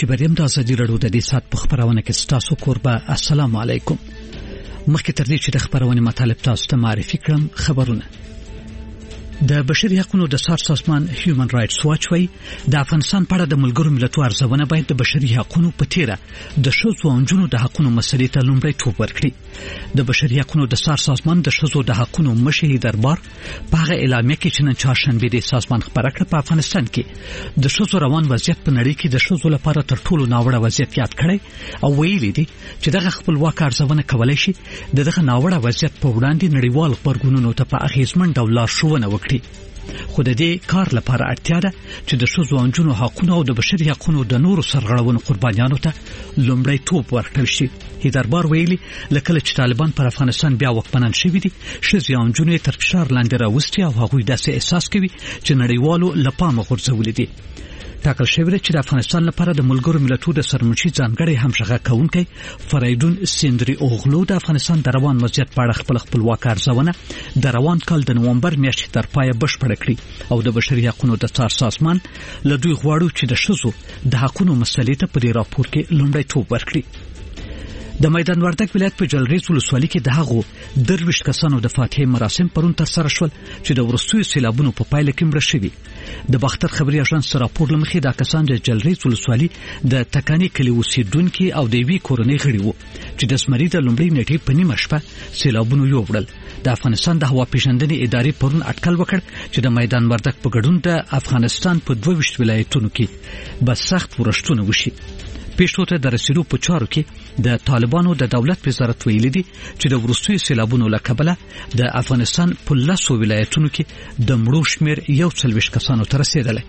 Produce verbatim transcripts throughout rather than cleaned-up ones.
شي بریم د ازادي راډیو د دې سات په خبرونه کې ستاسو قربا السلام علیکم. مخکې تر دې چې د خبرونه مطالب تاسو ته معرفي کړم خبرونه. د بشري حقوقو د سار سازمان هیومن رائټس واچ وی د افغانستان په اړه د ملګرو ملتونو ارزونه باید د بشري حقوقو په تیره د شذو او نجونو د حقوقو مسلې ته لومړیتوب ورکړي. د بشري حقوقو د سار سازمان د شذو د حقوقو مشهي دربار په هغه اعلامیه کې چې نن چهارشنبه د سازمان خبره کړه په افغانستان کې د شذو روان وضعیت په نړۍ کې د شذو لپاره تر ټولو ناوړه وضعیت یاد کړی او ویلي دي چې دغه خپلواک ارزونه کولای شي دغه ناوړه وضعیت په وړاندې نړیوال خبرګونونو ته په اغیزمن ډول لارښوونه وکړي. خو د دې کار لپاره اړتیا ده چې د شذو او نجونو حقوقو او د بشري حقوقو د نورو سرغړونو قربانیانو ته لومړیتوب ورکړل شي. هیدربار ویلي لکه چې طالبان پر افغانستان بیا وکمنان شوي دي شذو او نجونو تر فشار لاندې راوستي او هغوی داسې احساس کوي چې نړیوالو لپاره غورځولې دي. ټاکل شوی چې د افغانستان لپاره د ملګرو ملتونو د سرمنشي ځانګړي همغږي کوونکی فریدون سیندري اوغلو د افغانستان د روان وضعیت په اړه خپل خپلواک ارزونه د روان کال د نومبر میاشتې تر پایه بشپړه کړې او د بشري حقوقو د سار سازمان له دوی غواړي چې د شذو د حقوقو مسلې ته په دې راپور کې لومړیتوب ورکړي. د میدان وردګ ولایت په جلریز ولسوالۍ کې د هغو درویش کسانو د فاتحې مراسم پرون تر سره شول چې د ورستوي سیلابونو په پایله کې مړه شوي. د باختر خبري اژانس راپور لمخې دا کسان د جلریز ولسوالۍ د تکانی کلی اوسیدونکو او د وی کورنۍ غړي وو چې د سمري د لومړۍ نیټې په نیمه شپه سیلابونو یووړل. د افغانستان د هوا پیژندنې ادارې پرون اټکل وکړ چې د میدان وردګ په ګډون د افغانستان په دوه ویشت ولایتونو کې به سخت ورښتونه وشي. پیښو ته د رسیدو په چارو کې د طالبانو د دولت وزارت ویلي دي چې د ورستوي سیلابونو له کبله د افغانستان په لسو ولایتونو کې د مړو شمیر یو څلوېښت کسانو ته رسیدلی.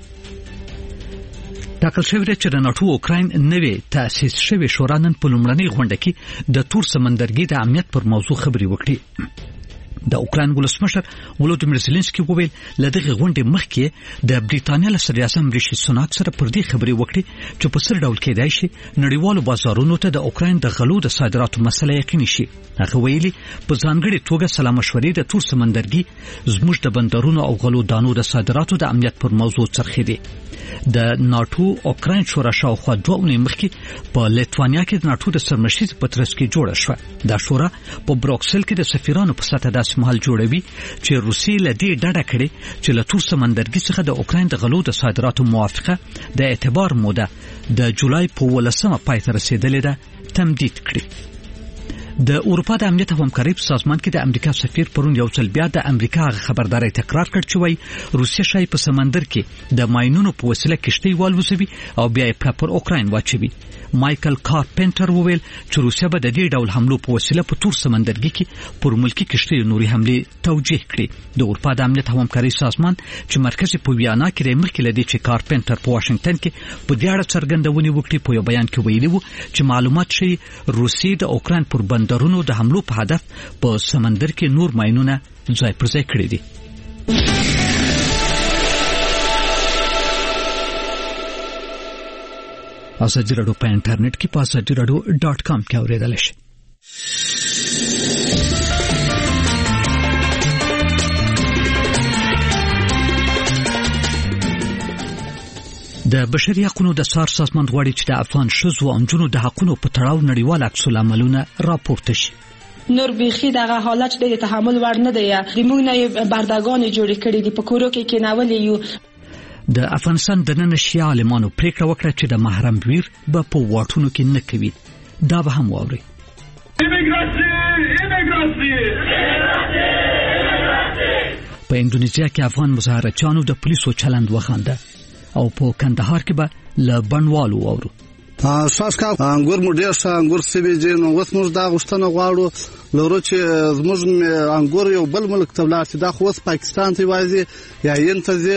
ټاکل شوی چې د ناتو اوکراین نوې تأسیس شوې شورا نن په لومړنۍ غونډه کې د تور سمندرګي د امنیت پر موضوع خبرې وکړي. د اوکراین ولسمشر ولودیمیر زيلنسکي وویل لدغه غونډې مخکې د بریټانیا له صدر اعظم ریشي سوناک سره پر دې خبرې وکړي چې په سر ډول کېدای شي نړیوالو بازارونو ته د اوکراین د غلو د صادراتو مسله یقیني شي. هغه ویلي په ځانګړي توګه سلام مشورې د تور سمندرګي زموږ د بندرونو او غلو دانو د صادراتو د امنیت پر موضوع څرخې دي. د ناتو اوکراین شورا شاوخوا دوه اونۍ مخکې په لیتوانیا کې د ناتو د سرمشرۍ په ترڅ کې جوړه شوه. دا شورا په بروکسل کې د سفیرانو په سطح داسې مهال جوړوي چې روسیې له دې ډډه کړي چې له تور سمندرګي څخه د اوکراین د غلو د صادراتو موافقه د اعتبار موده د جولای په ولسمه پای ته رسیدلې ده تمدید کړي. د اروپا د امنیت او همکارۍ په سازمان کې د امریکا سفیر پرون یو ځل بیا د امریکا خبرداري تکرار کړ چې وایي روسیه شای په سمندر کې د ماینونو په وسیله کشتۍ والوزوي او بیا یې پر اوکراین واچوي. مایکل کارپنټر وویل چې روسیه به د دې ډول حملو په وسیله په تور سمندرګي کې پر ملکی کشتۍ نوري حمله توجیه کړي. د اروپا د امنیت او همکارۍ سازمان چې مرکز په ویانا کې د ملک لدی چې کارپنټر په واشنگټن کې په دې اړه څرګندونې وکړي په یو بیان کې ویلي وو چې معلومات شي روسیه د اوکراین پر بندرونو د حملو په هدف په سمندر کې نور ماینونه ځای پر ځای کړی دي. ازادي راډیو په انټرنیټ کې په ازادي راډیو ډاټ کام کې اوریدل شي. د بشري حقوقو د سار سازمان غواړي چې د افغان شذو او نجونو د حقوقو په تړاو نړیوال عکس العملونه راپورته شي. نور بیخي دغه حالت د تحمل ور نه دی. د موږ نه بردګان جوړ کړي دي په کورو کې کېنولې یو. د افغانستان د نن شیا عالمانو پریکړه وکړه چې د محرم ویر به په واټونو کې نه کوي. دا به هم واوري. په اندونیزیا کې افغان مظاهرچیانو د پولیسو چلند وخانده او په کندهار کې به له بڼوالو واورو. اساس کا انګور مو ډیر ښه انګور سوي دي نو اوس موږ دا غوښتنه غواړو لورو چې زموږ انګور یو بل ملک ته ولاړ شي. دا خو اوس پاکستان ته وایي یا هند ته ځي.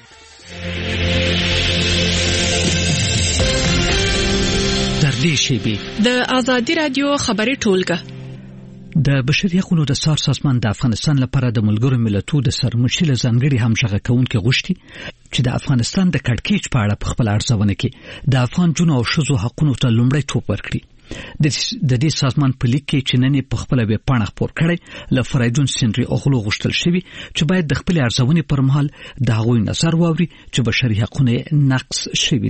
تر دې شی به د ازادي رادیو خبري ټولګه د بشري حقوقو د سار سازمان د افغانستان لپاره د ملګرو ملتونو د سرمشرۍ ځانګړي همغږي کوونکي غوښتي چې د افغانستان د کډکېچ په اړه په خپل ارزونه کې د افغان جنو او شذو حقوقو ته لومړیتوب ورکړي. د دې سازمان په لیک کې چې نن په خپل ویب پاڼه خپور کړي ل فریدون سیندري اوغلو غوښتل شوی چې باید د خپل ارزونې پر مهال د هغوی نظر واوري چې بشري حقوقونه نقض شوي دي. په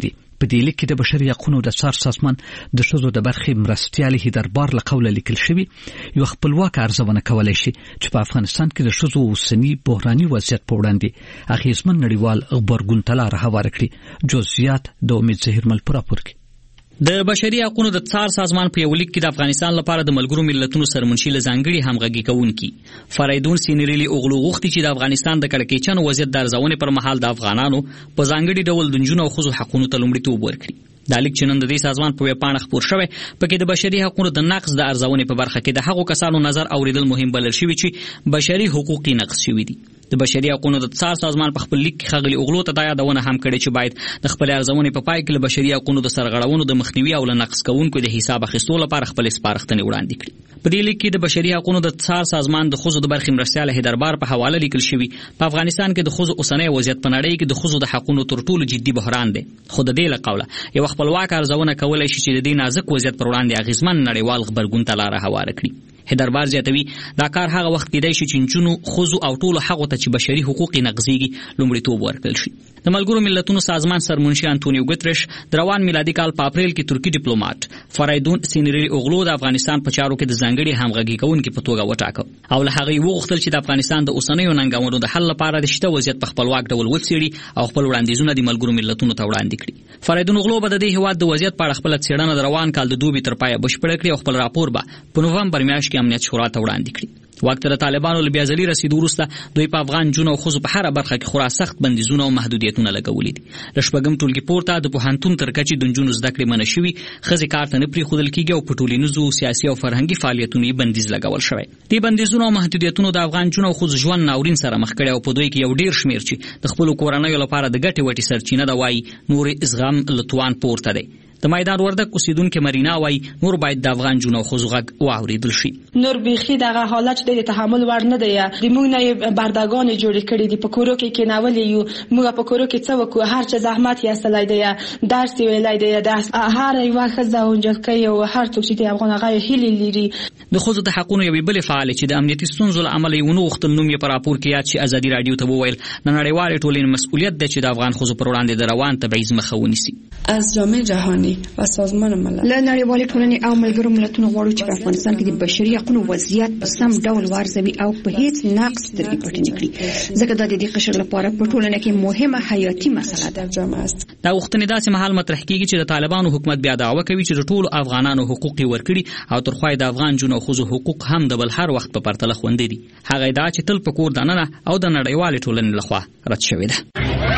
په دې لیک کې د بشري حقوقو د څار سازمان د ښځو د برخې مرستیال هیدربار له قوله لیکل شوی یو خپلواک ارزونه کولای شي چې په افغانستان کې د ښځو اوسنی بحراني وضعیت په وړاندې اغیزمن نړیوال غبرګون ته لار هواره کړي. جزئیات د امید زهیرمل پر راپور کې. د بشري حقوقو د څار سازمان په یو لیک کې د افغانستان لپاره د ملګرو ملتونو سرمنشي له ځانګړي همغږي کوونکي فریدون سینریلی اوغلو غوښتي چې د افغانستان د کړکېچن وضعیت د ارزونې پر مهال د افغانانو په ځانګړي ډول د نجونو او ښځو حقوقو ته لومړیتوب ورکړي. دا لیک چې نن د دې سازمان په ویبپاڼه خپور شوی پکې د بشري حقوقو د نقض د ارزونې په برخه کې د هغو کسانو نظر اوریدل مهم بلل شوی چې بشري حقوق نقض شوي دي. د بشري حقوقو د څار سازمان په خپل لیک کې ښاغلي اوغلو ته دا یادونه هم کړې چې باید د خپل ارزونې په پای کې له بشري حقوقو د سرغړونو د مخنیوي او له نقض کوونکو د حساب اخیستلو لپاره خپل سپارښتنې وړاندې کړي. په دې لیک کې د بشري حقوقو د څار سازمان د ښځو د برخې مرستیال هیدربار په حواله لیکل شوی په افغانستان کې د ښځو اوسنی وضعیت په نړۍ کې د ښځو د حقوقو تر ټولو جدي بحران دی. خو د دې له قوله یو خپلواک ارزونه کولای شي چې د دې نازک وضعیت پر وړاندې اغیزمن نړیوال غبرګون ته لار هواره کړي. هیدربار زیاتوي دا کار هغه وخت کېدای شي چې نجونو ښځو او ټولو هغو ته چې بشري حقوق نقضیږي لومړیتوب ورکړل شي. د ملګرو ملتونو سازمان سرمنشي انټونیو ګوتریش د روان میلادي کال په اپریل کې ترکی ډیپلوماټ فریدون سینریلی اوغلو د افغانستان په چارو کې د ځانګړي همغږي کوونکي په توګه وټاکه او له هغه وغوښتل چې د افغانستان د اوسنیو ننګونو د حل لپاره د شته وضعیت په خپلواک ډول وڅېړي او خپل وړاندیزونه د ملګرو ملتونو ته وړاندې کړي. فریدون اوغلو به د دې هېواد د وضعیت په اړه خپله څېړنه د روان کال د دوبي تر پایه بشپړه کړي او خپل راپور به په نومبر میاشت کې امنیت شورا ته وړاندې کړي. وخت د طالبانو له بیازلي رسیدو وروسته دوی په افغان جنو او ښځو په هره برخه کې خورا سخت بندیزونه او محدودیتونه لګولي دي. له شپږم ټولګي پورته د پوهنتون تر کچې د نجونو زده کړې منع شوي، ښځې کار ته نه پرېښودل کېږي او په ټولنیزو سیاسي او فرهنګي فعالیتونو یې بندیز لګول شوی. دې بندیزونو او محدودیتونو د افغان جنو او ښځو ژوند ناورین سره مخ کړی او په دوی کې یو ډېر شمېر چې د خپلو کورنیو لپاره د ګټې وټې سرچینه ده وایي نورې زغم له توان پورته دی. د میدان وردک اوسیدونکو مرینا وای نور باید د افغان جنو خو غږ واوریدل شي. نور بيخي دغه حالت د تحمل ور نه دی. د موږ نه بردگان جوړ کړي دي په کورو کې کې ناولې یو موږ په کورو کې څه وکړو هر څه زحمت یې اصلای دی درس ویلای دی د هر یو خزه اونجکه یو هر څوک چې افغان غي هلي لري. د خوځو د حقوقو یو بل فعال چې د امنیتي ستونزو عمل یې ونو وختل نوم یې پر راپور کې یاد شي ازادي رادیو ته وویل نه نړیوال ټولنې مسؤلیت ده چې د افغان خوځو پر وړاندې د روان تبعیض مخه ونیسي. از جامعه جهانی و سازمان ملل له نړیوالې ټولنې او ملګرو ملتونو غواړو چې په افغانستان کې د بشري حقوقو وضعیت په سم ډول وارزوي او په هیڅ نقص سترګې پټې نه کړي ځکه دا د دې قشر لپاره په ټولنه کې مهمه حیاتي مسله ده. دا وختونه داسې مهال مطرح کیږي چې د طالبانو حکومت بیا دعوه کوي چې د ټولو افغانانو حقوق ورکړي او تر خوای د افغان جنو خوځو حقوق هم د بل هر وخت په پرتله خوندې دي. هغه دا چې تل په کور دننه او د نړیوالې ټولنې لخوا رد شوې ده.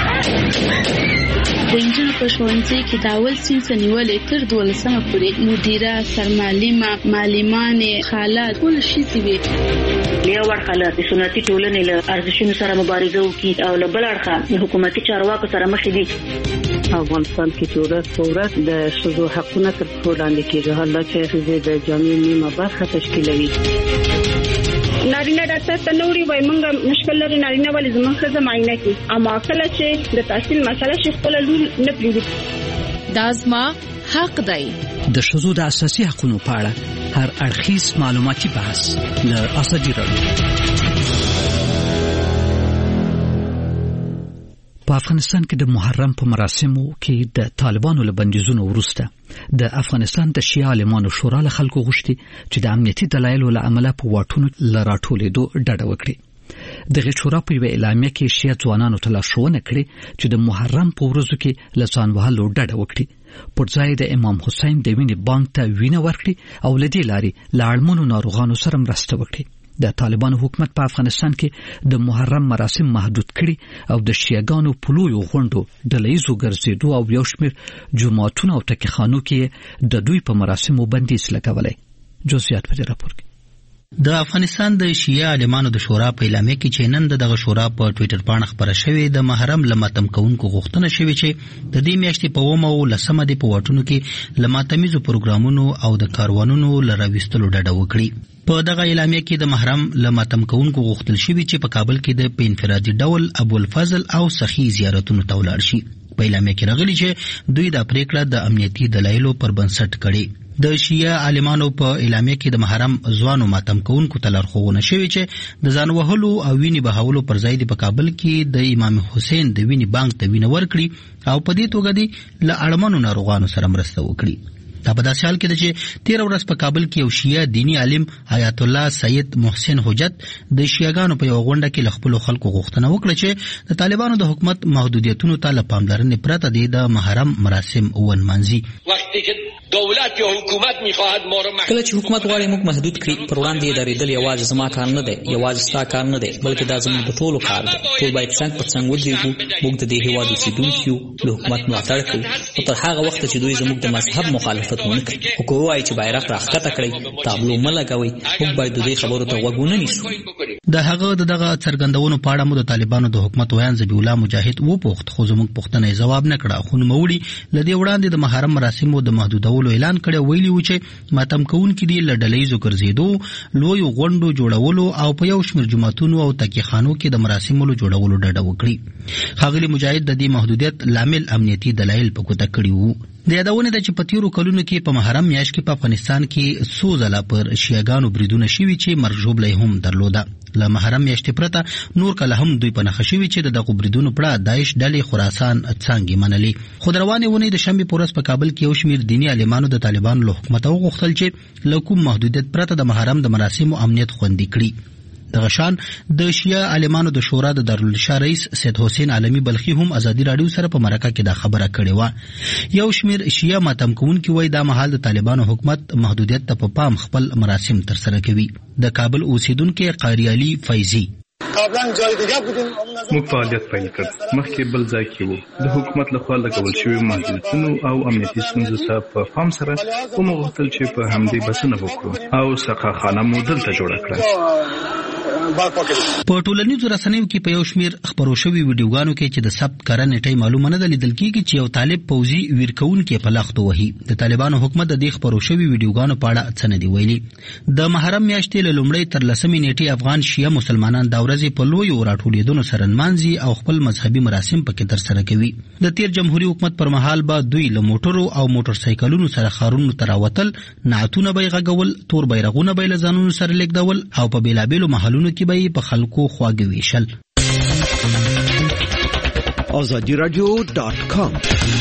د انجل په ښوونځي کې د اول صنف نیولې تر دولسمه پورې مدیره سرمعلمه معلمانې خالات ټول شي وي. یو ورخه د سنتي ټولنې له ارزښتونو سره مبارزه وکړي او له بل اړخه د حکومتي چارواکو سره مخ دي. افغانستان کې چې ورځ په ورځ د ښځو حقونه تر پښو لاندې کېږي حالا چې ښځې د جامعې نیمه برخه تشکیلوي. نارینه ډاکټر ته نوري وای مونږ مشکل لري نارینه ولې زموږ ښځه معاینه کوي اما کله چې د تحصیل مسله شي خپل لور نه پریږدي. دا زما حق دی. د ښځو د اساسي حقوقو په اړه هر اړخیز معلوماتي بحث له ازادي رادیو. په افغانستان کې د محرم په مراسمو کې د طالبانو له بندیزونو وروسته د افغانستان د شیعه عالمانو شورا له خلکو غوښتي چې د امنیتي دلایلو له امله په واټونو له راټولېدو ډډه وکړي. دغه شورا په یوه اعلامیه کې شیعه ځوانانو ته لارښوونه کړې چې د محرم په ورځو کې له ځان وهلو ډډه وکړي پر ځای د امام حسین د وینې بانک ته وینه ورکړي او له دې لارې له اړمنو ناروغانو سره مرسته وکړي. د طالبانو حکومت په افغانستان کې د محرم مراسم محدود کړي او د شیعاګانو په لویو غونډو ډلهیزو ګرځېدو او یو شمېر جوماتونو او ټکیخانو کې د دوی په مراسمو بندیز لګولی. جزئیات په دې راپور کې. د افغانستان د شیعه عالمانو د شورا په اعلامیه کې چې نن دغه شورا په ټوئیټر باندې خبره شوې د محرم لماتم کوونکو غوښتنه شوې چې د دې میاشتې په اومه او لسمه د په واټونو کې لماتمیزو پروګرامونو او د کاروانونو لراويستلو ډډه وکړي. په دغه اعلامیه کې د محرم لماتم کوونکو غوښتل شوې چې په کابل کې د په انفرادي ډول ابو الفضل او سخی زیارتونو ته ولاړ شي. په اعلامیه کې راغلي چې دوی دا پریکړه د امنیتي دلایلو پر بنسټ کړي. د شیعه عالمانو په اعلامیه کې د محرم ځوانو ماتم کوونکو ته لارښوونه شوې چې د ځان وهلو او وینې بهولو پر ځای د په کابل کې د امام حسین د وینې بانک ته وینه ورکړي او په دې توګه د له اړمنو ناروغانو سره مرسته وکړي. دا په داسې حال کې ده چې تیر ورځ په کابل کې یو شیعه دینی عالم آیت الله سید محسن حجت د شیعاګانو په یو غونډه کې له خپلو خلکو غوښتنه وکړه چې د طالبانو د حکومت محدودیتونو ته له پاملرنې پرته د محرم مراسم ونمانځي. وقتی که دولت یا حکومت میخواهد ما رو کله چې حکومت غواړي موږ محدود کړي پر وړاندې درېدل یوازې زما کار نه دی، یوازې ستا کار نه دی، بلکې دا زموږ د ټولو کار دی. ټول باید څنګ پر څنګ ودرېږو. موږ د دې هېواد اوسېدونکي یو، له حکومت ملاتړ کوو خو تر هغه وخته چې دوی زموږ د مذهب مخالفت ونه کړي. خو که ووایي چې بیرغ راښکته کړئ، تابلو مه لګوئ، موږ باید د دې خبرو ته غوږ ونه نیسو. د هغه د دغه څرګندونو په اړه مو د طالبانو د حکومت ویان ذبیح الله مجاهد وپوښت، خو زموږ پوښتنه یې ځواب نه کړه. خو نوموړي له دې وړاندې د محرم مراسمو د محدودولو اعلان کړی، ویلي و چې ماتم کوونکي دي له ډلهییزو ګرځېدو، لویو غونډو جوړولو او په یو شمېر جوماتونو او تکیخانو کې د مراسمو جوړولو ډډه وکړي. ښاغلي مجاهد د دې محدودیت لامل امنیتي دلایل په ګوته کړي وو. د یادونه ده چې په تیرو کلونو کې په محرم میاشت کې په افغانستان کې څو ځله پر شیعاګانو بریدونه شوي چې مرګ ژوبله هم درلوده. له محرم میاشتې پرته نور کله هم دوی په نښه شوي چې د دغو بریدونو پړه داعش ډلې خراسان څانګې منلې. خو د روانې اونۍ د شنبې په ورځ په کابل کې یو شمېر دیني عالمانو د طالبانو له حکومته وغوښتل چې له کوم محدودیت پرته د محرم د مراسمو امنیت خوندي کړي. دغه شان د شیعه عالمانو د شورا د دارالشاه رئیس سید حسین عالمي بلخي هم ازادي راډیو سره په مرکه کې دا خبره کړې وه. یو شمېر شیعه ماتم کوونکي وایي دا مهال د طالبانو حکومت محدودیت ته په پام خپل مراسم ترسره کوي. د کابل اوسیدونکي قاری علي فیضي موږ فعالیت پیل کړ. مخکې بل ځای کې وو. د حکومت لخوا لګول شوي محدودیتونو او امنیتي ستونزو ته په پام سره ومو غوښتل چې په همدې بسنه وکړو او سقاخانه مو دلته جوړه کړه. په ټولنیزو رسنیو کې په یو شمېر خپرو شوي ویډیوګانو کې چې د ثبت کړه نیټه معلومه نه ده لیدل کېږي چې یو طالب پوځي ویر کوونکی په لختو وهي. د طالبانو حکومت د دې خپرو شوي ویډیوګانو په اړه څه نه دي ویلي. د محرم میاشتې له لومړۍ تر لسمې نیټې افغان شیعه مسلمانان دا ورځې په لویو راټولېدنو سره نمانځي او خپل مذهبي مراسم پکې ترسره کوي. د تیر جمهوریت حکومت پر مهال به دوی له موټرو او موټر سایکلونو سره ښارونو ته راوتل، نعتونه به یې غږول، تور بیرغونه به یې له ځانونو سره لیږدول او په بېلابېلو محلونو کې به یې په خلکو خواږه ویشل. آزادی رادیو ډاټ کام.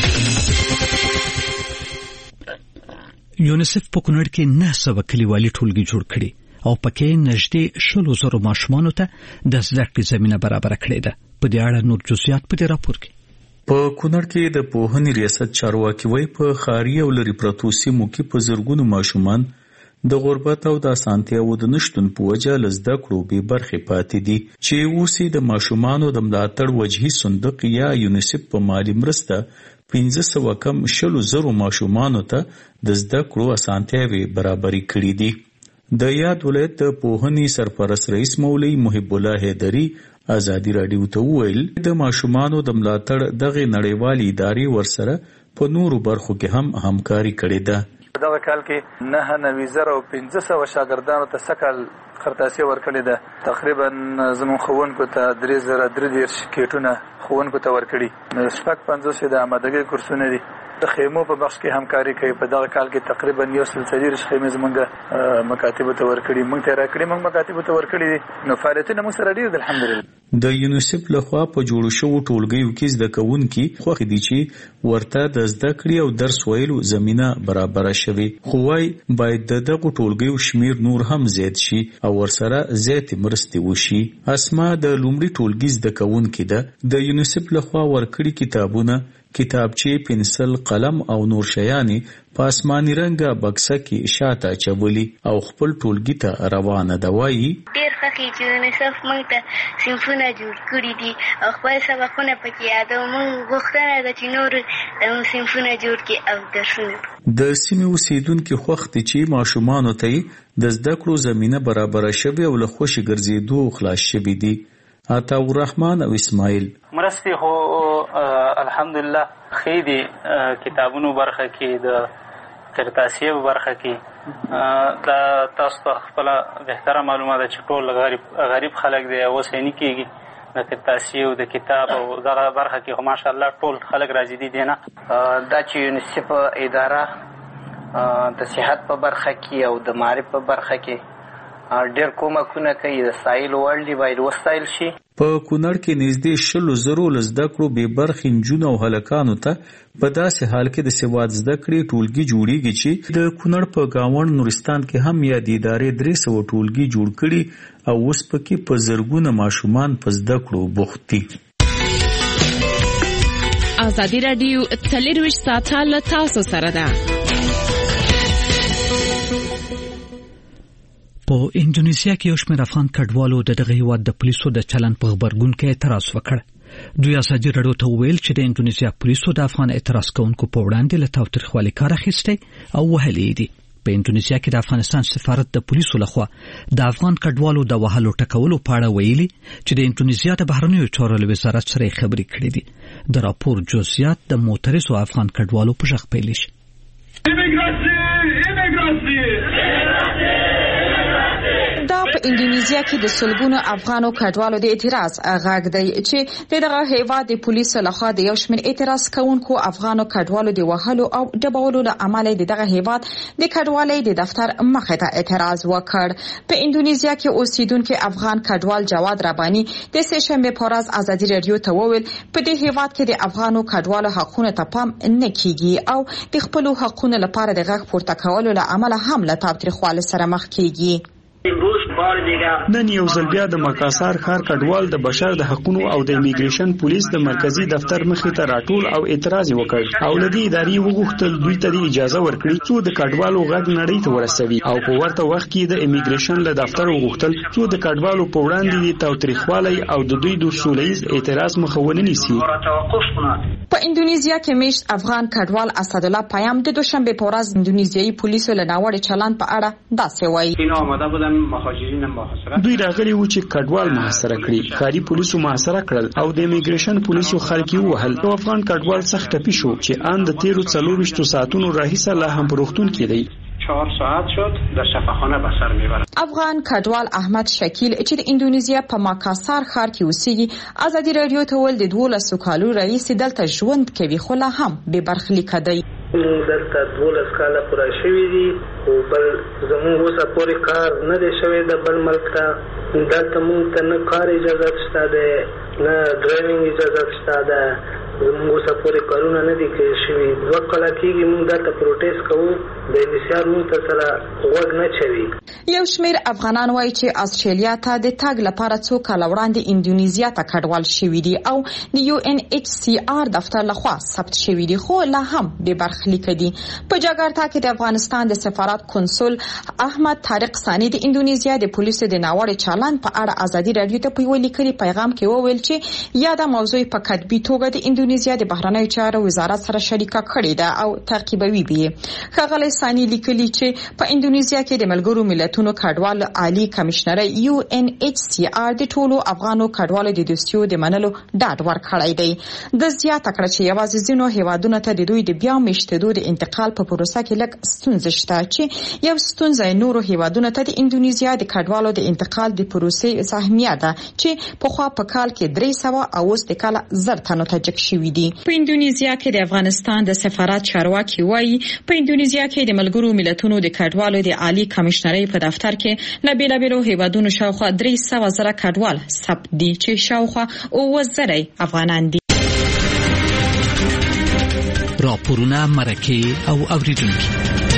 یونیسف په کونړ کې نه سوه کلیوالي ټولګي جوړ کړي او پکې نږدې شلو زرو ماشومانو ته د زده کړې زمینه برابره کړې ده. په دې اړه نور جزئیات په دې راپور کې. په کونړ کې د پوهنې ریاست چارواکي وایي په ښاري او لرې پرتو سیمو کې په زرګونو ماشومان د غربت او د اسانتیاوو د نشتون په وجه له زده کړو بې برخې پاتې دي چې اوس یې د ماشومانو د ملاتړ وجهي صندوق یا یونیسف په مالي مرسته پنځه سوه کم شلو زرو ماشومانو ته د زده کړو اسانتیاوې برابرې کړي دي. د یاد ولایت د پوهنې سرپرست رئیس مولوي محب الله حیدري ازادي راډیو ته وویل د ماشومانو د ملاتړ دغه نړیوالې ادارې ورسره په نورو برخو کې هم همکاري کړې ده. په دغه کال کې نهه نوي زره او پنځه سوه شاګردانو ته سکل خرطاسي ورکړې ده. تقریبا زموږ ښوونکو ته درې زره درې دېرش کیټونه ښوونکو ته ورکړي. شپږ پنځوس د آمادګۍ کورسونه دي. د خیمو په بخش کې همکاري کوي. په دغه کال کې تقریبا یو سل څلېرویشت خیمې زموږ مکاتبو ته ورکړي. موږ ته یې راکړي، موږ مکاتبو ته ورکړي دي. نو فعالیتونه موږ سره ډېر دي الحمدلله. د یونیسف لخوا په جوړو شوو ټولګیو کې زده کوونکي خوښ دي چې ورته د زده کړې او درس ویلو زمینه برابره شوي. خو وايي باید د دغو ټولګیو شمیر نور هم زیات شي او ورسره زیاتې مرستې وشي. اسما د لومړي ټولګي زده کوونکي ده. د یونیسف لخوا ورکړي کتابونه، کتابچې، پنسل، قلم او نور شیانې په آسماني رنګه بکسه کې شاته اچولي او خپل ټولګي ته روانه ده. وایي ډېر خوښ چې یونیسف موږ ته صنفونه جوړ کړي دي او خپل سبقونه پکې یادوو. موږ غوښتنه ده چې نور د صنفونه جوړ کړي او درسونه. د سیمې اوسیدونکي خوښ دي چې ماشومانو ته د زده کړو زمینه برابره شوې او له خوشې ګرځېدو خلاص شوي دي. عطاء الرحمن او اسماعیل مرستې خو الحمدلله ښې دي. کتابونو برخه کې، د قرطاسیې برخه کې دا تاسو ته خپله بهتره معلومه ده چې ټول غریب غریب خلک دی، اوس یې نه کېږي د قرطاسي او د کتاب او دغه برخه کې خو ماشاءالله ټول خلک راځي دي نه دا چې یونیسف اداره د صحت په برخه کې او د معرفت په برخه کې ډېر کومکونه کوي د سایل ورلډ باید وستایل شي. په کونړ کې نږدې شلو زرو زده کړو بې برخې نجونو او هلکانو ته په داسې حال کې د سواد زده کړې ټولګي جوړیږي چې د کونړ په گاوند نورستان کې هم یادې ادارې درې سوه ټولګي جوړ کړي او اوس پکې په زرګونه ماشومان په زده کړو بوخت دي. ازادي راډیو څلرویشت ساعته له تاسو سره ده. په انډونیزیا کې یو شمېر افغان کډوالو د دغه هیواد د پولیسو د چلند په غبرګون کې اعتراض وکړ. دوی ازادي راډیو ته وویل چې د انډونیزیا پولیسو د افغان اعتراض کوونکو په وړاندې له تاوتریخوالي کار اخیستی او وهلي دي. په انډونیزیا کې د افغانستان سفارت د پولیسو لخوا د افغان کډوالو د وهلو ټکولو په اړه ویلي چې د انډونیزیا د بهرنیو چارو له وزارت سره خبرې کړې دي. د راپور جزئیات د معترضو افغان کډوالو په ژغ پیل شي. دا په انډونیزیا کې د سلګونو افغانو کډوالو د اعتراض غږ دی چې دغه هیواد د پولیسو لخوا د یو شمېر اعتراض کوونکو افغانو کډوالو د وهلو او ډبولو له امله دغه هیواد د کډوالۍ د دفتر مخې ته اعتراض وکړ. په انډونیزیا کې اوسیدونکو افغان کډوال جواد رباني د سه شنبه په ورځ ازادي راډیو ته وویل په دې هیواد کې د افغانو کډوالو حقوقو ته پام نه کیږي او د خپل حقوقو لپاره د غږ پورته کولو له امله هم له تاوتریخوالي سره مخ کیږي. نن یو ځل بیا د مکاسار ښار کډوال د بشر د حقوقو او د امیګریشن پولیس د مرکزی دفتر مخې ته راټول او اعتراض وکړ او لدی ادارې وغوښتل دوی ته اجازه ورکړي چې د کډوالو غږ نړۍ ته ورسوي او په ورته وخت کې د امیګریشن له دفتر وغوښتل چې د کډوالو په وړاندې د تاوتریخوالي او د دوی د سولهییز اعتراض مخه ونیسي. په انډونیزیا کې میشت افغان کډوال اسد الله پیام د دوشنبه په ورځ انډونیزیایي پولیسو له ناوړه چلند په اړه داسې وایي. دوی راغلي و چې کډوال محاصره کړي، ښاري پولیسو محاصره کړل او د امیګریشن پولیسو خلک یې وهل. یو افغان کډوال سخت ټپي شو چې ان د تیرو څلورویشتو ساعتونو راهیسه لا هم په روغتون کې دی. چهار ساعت شد در شفاخانه به سر میبرد. افغان کډوال احمد شکیل چې د انډونیزیا په ماکاسار ښار کې اوسېږي ازادي راډیو ته ول د دولسو کالو رئیس دلته ژوند کوي خو لا هم بې برخلیکه دی. دلته دولس کاله پوره شوي دي او بل زموږ اوسه پورې کار نه دی شوی د بل ملک ته. دلته موږ ته نه کار اجازه شته دی نه ډرایوینګ اجازه شته ده. زموږ اوسه پورې کارونه نه دي شوي. دوه کاله کېږي موږ دلته پروټیست کوو د انحصار موږ ته سره غوږ نه چوي. یو شمېر افغانان وایي چې استرالیا ته د تګ لپاره څو کاله وړاندې انډونیزیا ته کډوال شوي دي او د یو ان ایچ سی آر دفتر لخوا ثبت شوي دي خو لا هم بې برخلیکه دي. په جاکارتا کې د افغانستان د سفارت کنسول احمد طارق ثاني د انډونیزیا د پولیسو د ناوړه چلند په اړه ازادي راډیو ته په یو لیکلي پیغام کې وویل چې یاده موضوع په کتبي توګه د انډونیزیا د بهرنیو چارو وزارت سره شریکه کړې ده او تعقیبوي به. ښاغلی ثاني لیکلي چې په انډونیزیا کې د ملګرو ملتونو کډوال عالی کمشنر یو ان ایچ سی آر د ټولو افغانو کډوالو د دوستیو د منلو ډاډ ورکړی دی. د زیاته کړه چې یوازې ځینو هیوادونو ته د دوی د بیا میشتېدو د انتقال په پروسه کې لږ ستونزې شته چې یو ستونزه نورو هیوادونو ته د انډونیزیا د کډوالو د انتقال د پروسې سهمیه ده چې په خوا په کال کې درې سوه او اوس د کال زر تنو ته جګ شوي دي. په انډونیزیا کې د افغانستان د سفارت چارواکي وایي په انډونیزیا کې د ملګرو ملتونو د کډوالو د عالی کمشنرۍ په دفتر کې له بیلابیلو هیوادونو شاوخوا درې سوه زره کډوال ثبت دي چې شاوخوا اووه زره افغانان دي. راپورونه مرکه او اوریدونکي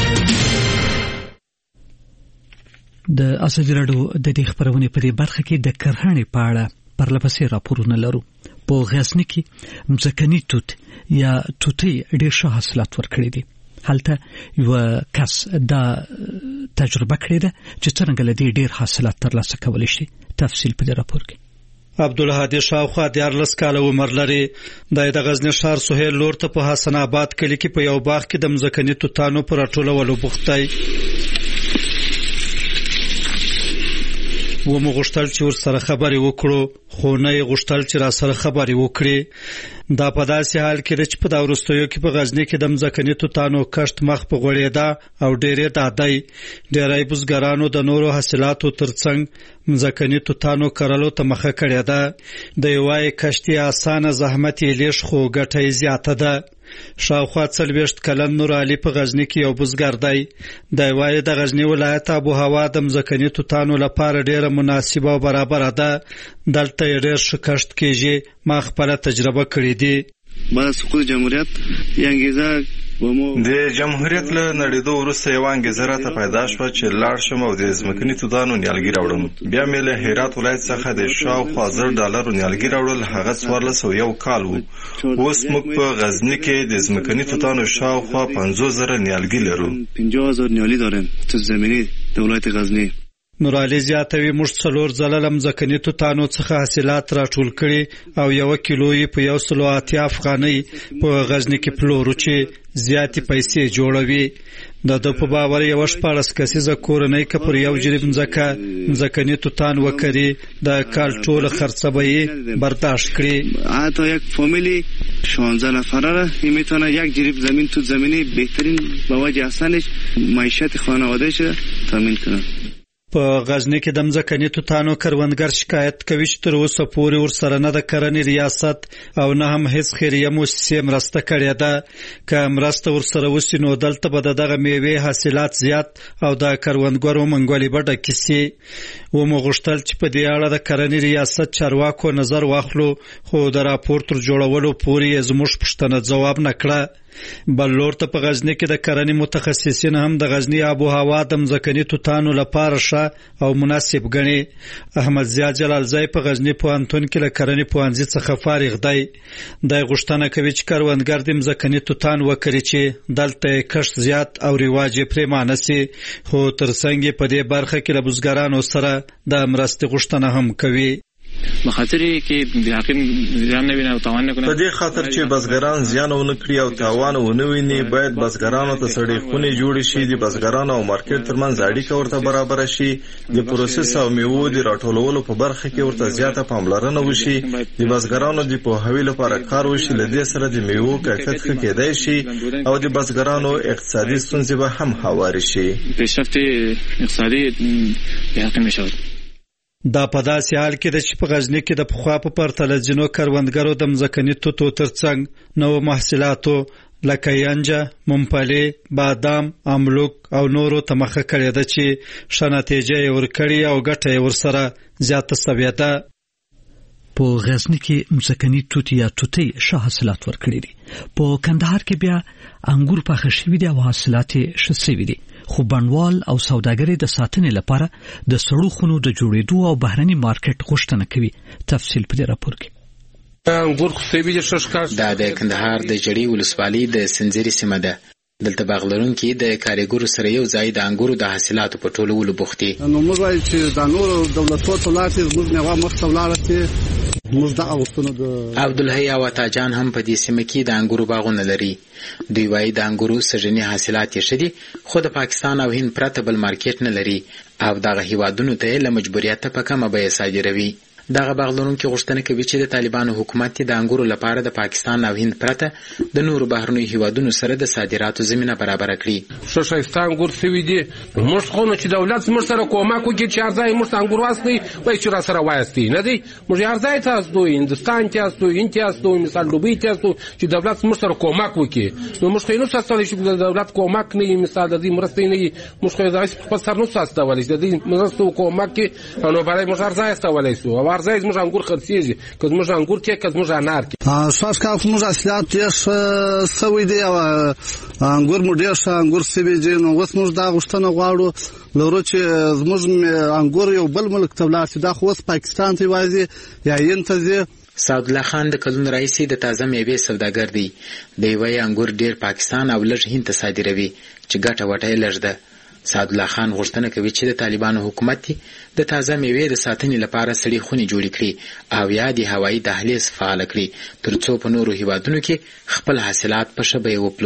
د ازادي راډیو د دې خبرونه په دې برخه کې د کرهڼې په اړه پرلپسې راپورونه لرو. په غزنی کې مځکني توت یا توتي ډېر ښه حاصلات ورکړي دي. هلته یو کس دا تجربه کړې ده چې څنګه لدی ډېر حاصلات ترلاسه کولی شي. تفصیل په دې راپور کې. عبدالهادي شاوخوا دیارلس کاله عمر لري. د غزنی ښار سهیل لور ته په حسن آباد کلی کې په یو باغ کې د مځکني توتانو پر ټولولو بوختای. و مو غوښتل چې ور سره خبرې وکړو خو نه یې غوښتل چې را سره خبرې وکړي. دا په داسې حال کې چې په دا وروستیو کې په غزني کې د مځکني توتانو کښت مخ په غوړېدا او ډېرې دادی ډېری بزګرانو د نورو حاصلاتو ترڅنګ مځکني توتانو کرلو ته مخه کړې ده د یوای کښت اسانه زحمت یې لیش خو ګټه زیاته ده شاوخوا څلوېښت کلن نور علي په غزني کې یو بزګر دی دی وایي د غزني ولایت آب و هوا د مځکني توتانو لپاره ډېره مناسبه او برابره ده دلته یې ډېر ښه کښت کېږي ما خپله تجربه کړې دي بعد سقوط جمهوریت یې انګیزه د جمهوریت له نړیدو وروسته یوه انګیزه راته پیدا شوه چې لاړ شم او د ځمکني توتانو نیالګي راوړم بیا مې له هرات ولایت څخه د شاوخوا زر ډالرو نیالګي راوړل هغه څوارلس سوه یو کال و اوس موږ په غزني کې د ځمکني توتانو شاوخوا پنځوس زره نیالګي لرو پنځوس زره نیالګي داریم تو زمینی د ولایت غزني نورعلي زیاتوي موږ څلور ځله له مځکني توتانو څخه حاصلات راټول کړي او یو کیلو یې په یو سلو اتیا افغانۍ په غزني کې پلورو چې زیاتې پیسې جوړوي د ده په باور یوه شپاړس کسیزه کورنۍ که پر یو جریب مځکه مځکني توتان وکري د کال ټوله خرڅه به یې برداشت کړي حتی یک فامیلی شانزده نفره را میتونه یک جریب زمین تو زمینی بهترین با وجه اصلش معیشت خانوادهش تامین کنه په غزني کې د مځکني توتانو کروندګر شکایت کوي چې تر اوسه پورې ورسره نه د کرنې ریاست او نه هم هیڅ خیریه موسسې مرسته کړې ده که مرسته ورسره وسي نو دلته به د دغه میوې حاصلات زیات او د کروندګرو منګولې به ډکې سي ومو غوښتل چې په دې اړه د کرنې ریاست چارواکو نظر واخلو خو د راپور تر جوړولو پورې یې زموږ پوښتنه ځواب نه کړه بل لور ته په غزني کې د کرنې متخصصین هم د غزني آب و هوا د مځکني توتانو لپاره ښه او مناسب ګڼي احمد زیاد جلالزی په غزني پوهنتون کې له کرنې پوهنځي څخه فارغ دی دی غوښتنه کوي چې کروندګر د مځکني توتان وکري چې دلته یې کښت زیات او رواج یې پرېمانه سي خو ترڅنګ یې په دې برخه کې له بزګرانو سره د مرستې غوښتنه هم کوي بخاطر کې بیا زیان نه ویني او تاوان نه کوي په دې خاطر چې بزګران زیان ونه کړي او تاوان ونه ویني باید بزګرانو ته سړې خونې جوړ شي د بزګرانو او مارکیټ ترمنځ اړیکه ورته برابر شي د پروسس او میوو د راټولولو په برخه کې ورته زیاته پاملرنه وشي د بزګرانو د پوهاوي لپاره کار وشي لدې سره د میوو کیفیت ښه کېدای شي او د بزګرانو اقتصادي ستونزې به هم هوارې شي پیشرفت اقتصادي به حق نشود دا په داسې حال کې ده چې په غزني کې د پخوا په پرتله ځینو کروندګرو د مځکني توتو ترڅنګ نوو محصولاتو لکه ینجه ممپلې بادام املوک او نورو ته مخه کړې ده چې ښه نتیجه یې ورکړې او ګټه یې ورسره زیاته سوې ده په غزني کې مځکني توت یا توتۍ ښه حاصلات ورکړي دي په کندهار کې بیا انګور پاخه شوي دي او حاصلات یې ښه سوي دي خو بڼوال او سوداګري د ساتنې لپاره د سړو خونو د جوړېدو او بهرني مارکیټ غوښتنه کوي تفصیل په دې راپور کې انګور خو سوي دي ښه ښکار دا د کندهار د جړې ولسوالۍ د سنځري سیمه ده دلته باغ لرونکي د کاریګرو سره یو ځای د انګورو د حاصلاتو په ټولولو بوخت دي نو موږ وایو چې د نورو دولتونو ته لاړ موږ نه واه مخته ولاړ شي موږ د اوستنو د عبدالحی او تاجان هم په دې سیمه کې د انګورو باغونه لري دوی وایي د انګورو سږني حاصلات یې ښه دي خو د پاکستان او هند پرته بل مارکیټ نه لري او دغه هیوادونو ته له مجبوریت په کمه بیه صادروي دغه باغ لرونکي غوښتنه کوي چې د طالبانو حکومت د انګورو لپاره د پاکستان او هند پرته د نورو بهرنیو هیوادونو سره د صادراتو زمینه برابر کړي ښه ښایسته انګور سوي دي موږ خو نو چې دولت موږ سره کومک وکړي چې هر ځای موږ ته انګور واستوي وایي چې را سره وایستي نه دی موږ هر ځای ته استو هندوستان کې استو هند کې استو مثال دوبۍ کې استو چې دولت موږ سره کومک وکړي نو موږ خو نو ساتلی شو د دولت کومک نه مثال د دې مرستې نه موږ خو داسې په سر نو ساتلی د دې مرستو کومک کې نو برای موږ هر ځای استولی شو ارزای زموږ انګور خرڅېږي که زموږ انګور کې که زموږ انار کې ستاسو کار زموږ حاصلات ډېر ښه سوي دي او انګور مو ډېر ښه انګور سوي دي نو اوس موږ دا غوښتنه غواړو لرو چې زموږ انګور یو بل ملک ته ولاړ شي دا خو اوس پاکستان ته یوازې یا هند ته ځي سعدالله خان د کلونو راهیسې د تازه میوې سوداګر دی دی وایي انګور ډېر پاکستان او لږ هند ته صادروي چې ګټه وټه یې لږ ده سعدالله خان غوښتنه کوي چې د طالبانو حکومت د تازه میوې د ساتنې لپاره سړې خونې جوړې کړي او یا د هوایي دهلیز فعال کړي ترڅو په نورو هیوادونو کې خپل حاصلات په ښه بیه وپلوري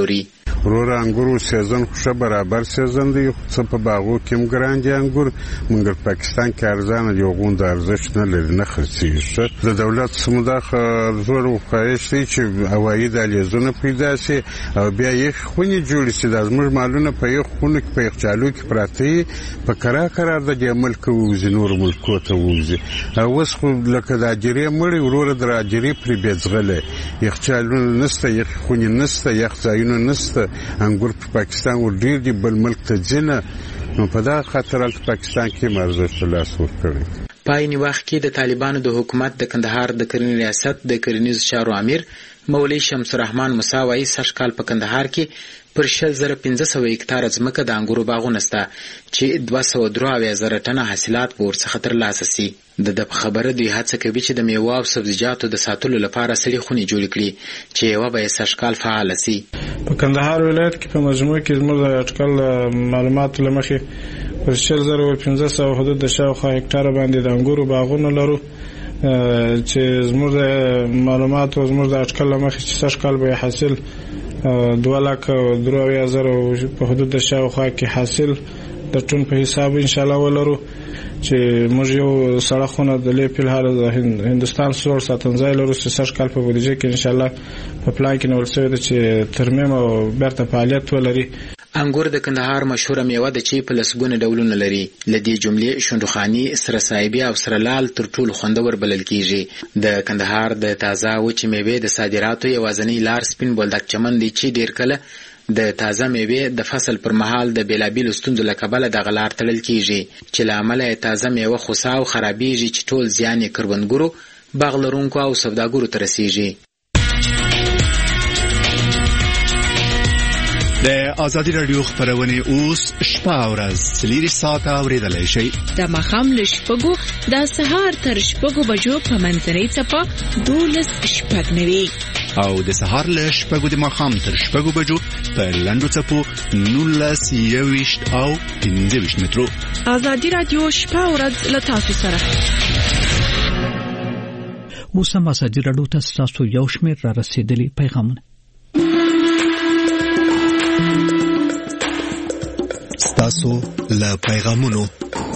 ورور انګورو سیزن خو برابر سیزن دی څه په باغو کې هم ګران دي انګور مګر پاکستان کې ارزانه دی غوند ارزښت نه لري نه خرڅیږي د دولت سمداخه زور او خواهش دی چې هوایي دهلیزونه پیدا شي او بیا یې خونی جوړ شي د زموږ مالونه په یو خونه کې په یخچالو کې پراته په کرا قرار د ملک او زنور ملکو ته وځي او اوس خو لکه د اجرې مړی ورور د اجرې پر بیځغله یخچالونه نسته یخ خونی نسته یخ ځایونه نسته انګور په پاکستان ور ډیر دی بل ملک ته ځنه نو په دا خاطر د پاکستان کې مرزه لاس ورکړي. پایني وخت کې د طالبانو د حکومت د کندهار د کرنې ریاست د کرنیز چارو امیر مولوی شمس الرحمن مساوي سرکال په کندهار کې پر شل زره پنځه سوه هکتار ځمکه د انګورو باغونه سته چې دوه سوه درې اویا زره ټنه حاصلات به ورڅخه ترلاسه سي. د د خبره دوی هڅه کوي چې د میوه او سبزیجاتو د ساتلو لپاره سړې خونې جوړې کړي چې یوه به یې سږکال فعاله سي. په کندهار ولایت کې په مجموع کې زموږ د اټکل معلوماتو له مخې پر شل زره پنځه سوه حدود د شاوخوا هکتاره باندې د انګورو باغونه لرو چې زموږ د معلوماتو زموږ د اټکل له مخې چې سږکال به حاصل دوه لکه درې اویا زره په حدود د شاوخوا کې حاصل د ټن په حساب ان شاء الله ولرو چې موږ یو سړکونه د لیپل هر د هندستان سور ساتنځای لرو چې سږکال په بودیجه کې ان شاء الله په پلان کې نول شوی دی چې ترمیم او بیرته فعالیت ولري. انګور د کندهار مشهوره میوه ده چې په لسګونه ډولونه لري. لدې جملې شندخاني، سره صایبي او سره لال تر ټولو خوندور بلل کیږي. د کندهار د تازه وچې میوې د صادراتو یوازینی لار سپین بولدک چمن دی چې ډیر کله د تازه میوې د فصل پر مهال د بیلابیلو ستونزو له کبله دغه لار تړل کیږي چې له امله یې تازه میوه خوسا او خرابیږي چې ټول زیان یې کروندګرو، باغ لرونکو او سوداګرو ته رسیږي. د ازادي رادیو خبرونه اوس شپه او ورځ څلور ساعته اوریدلای شئ. د ماښام له شپږو د سهار تر شپږو بجو په منځنۍ څپه دولس شپږ نوي او د سهار له شپږو د ماښام تر شپږو بجو په لنډو څپو نولس یوویشت او پنځه ویشت مترو. ازادي رادیو شپه او ورځ له تاسو سره. اوس هم ازادي رادیو ته ستاسو یو شمېر را رسېدلي پیغامونه. ستاسو له پیغامونو.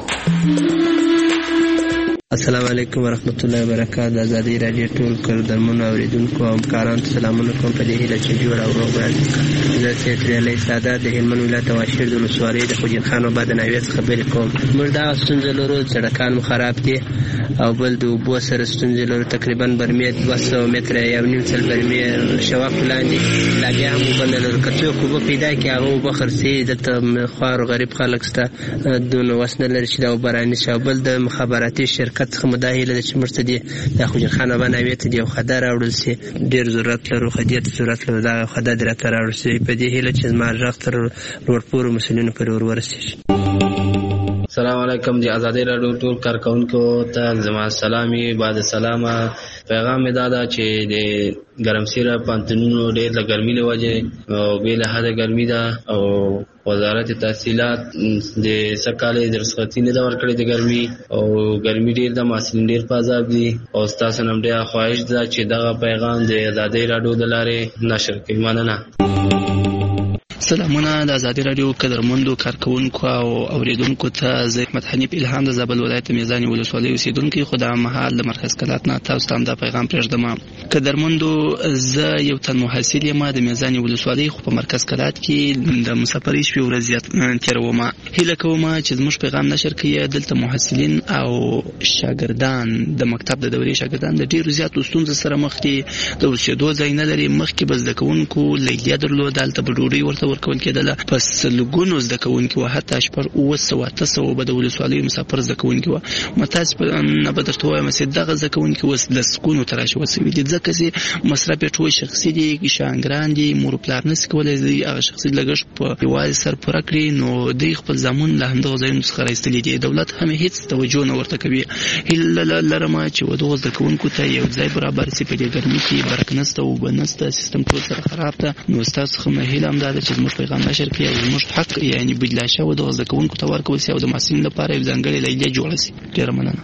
السلام علیکم ورحمت الله وبرکاته. د ازادي رادیو ټول کردمونو اوریدونکو او همکارانو ته سلامونه کوم په دې هیله چې جوړ او روغ یاست. زه سید علي سادات د هلمند ولایت واشیر د ولسوالۍ د خوجین خان آباد ناوې څخه خبرې کوم. موږ دا ستونزه لرو، سړکان مو خراب دي او بل د اوبو سره ستونزې لرو. تقریبا برمې دوه سوه متره یو نیم سل برمې شواف لاندې لا بیا هم اوبه نه لرو. که څوک اوبه پیدا کړي هغه اوبه خرڅوي. دلته خوار غریب خلک شته دونه وس نه لري چې دا اوبه رانیسي. او بل د مخابراتي شرکت څخه مو دا هیله ده چې موږ ته دې د خوجین خان آباد ناوې ته دې یو خده راوړل شي. ډېر ضرورت لرو، خدې ته ضرورت لرو، دا خده دې راته راوړل شي. په دې هیله چې زما غږ تر لوړ پوړو مسؤلینو پورې ور ورسېږي. السلام علیکم. د ازادي رادیو ټول کارکونکو ته زما سلامي. بعد سلامه پیغام می دادا چې د ګرمسیره پانتونونو ډېر د ګرمۍ له وجې او بې له حده ګرمي ده او وزارت تحصیلات د سکاله د رخصتي نه دا ورکړي د ګرمي او ګرمي ډېر د محصلین ډېر په عذاب دي او تاسو نن ډېر خواهش ده چې دغه پیغام د ازادي رادیو د لارې نشر کړئ. مننه. سلامونه د ازادي رادیو قدرمندو کارکونکو او اوریدونکو ته. زه احمد حنیف الهام د زابل ولایت میزان ولسوالۍ اوسیدونکی خو د مهال د مرکز کلات نه تاسو ته دا پیغام پرېږدم. قدرمندو زه یو تن محصل یم د میزان ولسوالۍ خو په مرکز کلات کې د مسافرۍ شپې ورځې تېروم. هیله کوم چې زموږ پیغام نشر کړئ. دلته محصلین او شاګردان د مکتب د دورې شاګردان د ډېرو زیاتو ستونزو سره مخ دي. د اوسېدو ځای نه لري. مخکې به زده کوونکو لیلیه درلوده، هلته به ډوډۍ ورته ورکول کېدله. په سلګونو زده کوونکي وو، حتی شپږ اووه سوه اته سوه به د ولسوالیو مسافر زده کوونکي وو. متاسفه نه به درته ووایم چې دغه زده کوونکي اوس لسګونو ته راشوه شوي دي، ځکه چې مصرف یې ټول شخصي دي، شاګردان دي، مور و پلار نشي کولی دی هغه شخصي لګښت په یوازې سر پوره کړي. نو دوی خپل زامن له همدغه ځایونو څخه راایستلي دي. دولت هم هېڅ توجه نه ورته کوي. هیله لرم چې ودغو زده کوونکو ته یو ځای برابر شي. په دې ګرمۍ کې برق نشته، اوبه نشته، سیستم ټول سره خراب ده. نو ستاسو څخه مې هیله همدا ده چې زموږ پیغام نشر کړئ او زموږ حق یعنې بدلا شوی دغه زده کوونکو ته ورکول شي او د محصلینو لپاره یو ځانګړې لیلیه جوړه شي. ډېره مننه.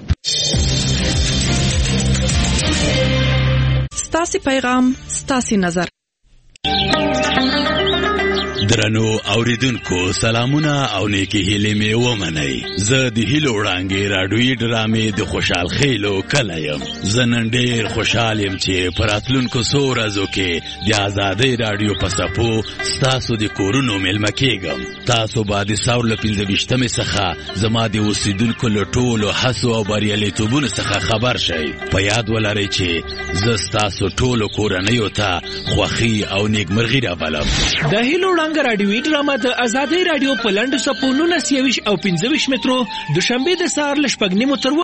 ستاسې پیغام ستاسې نظر. درنو اوریدونکو سلامونه او نیکی هیلې مې ومنئ. زه د هیلو وړانګې راډیویي ډرامې د خوشحال خیلو کلی یم. زه نن ډېر خوشحال یم چې په راتلونکو څو ورځو کې د ازادۍ راډیو په څپو ستاسو د کورونو میلمه کېږم. تاسو به د ساور له پنځه ویشتمې څخه زما د اوسېدونکو له ټولو هڅو او بریالیتوبونو څخه خبر شئ. په یاد ولرئ چې زه ستاسو ټولو کورنیو ته خوښي او نیکمرغي رابلم. د هیلو وړانګه راډیویي ډرامه د ازادۍ راډیو په لنډو څپو نولس یویشت او پنځه ویشت مترو دوشنبې د سهار له شپږ نیمو تر